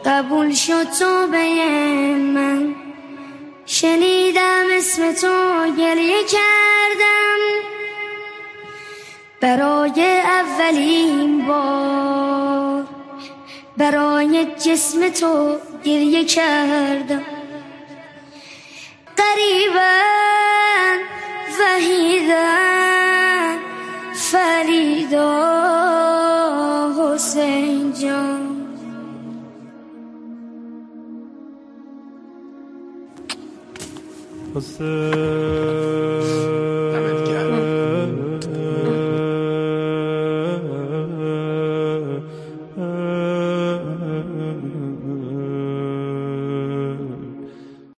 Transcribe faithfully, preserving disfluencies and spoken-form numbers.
قبول شد توبه من، شنیدم اسم تو گریه کردم، برای اولین بار برای جسم تو گریه کردم. قریباً وحیداً فریدا حسین جان. حسین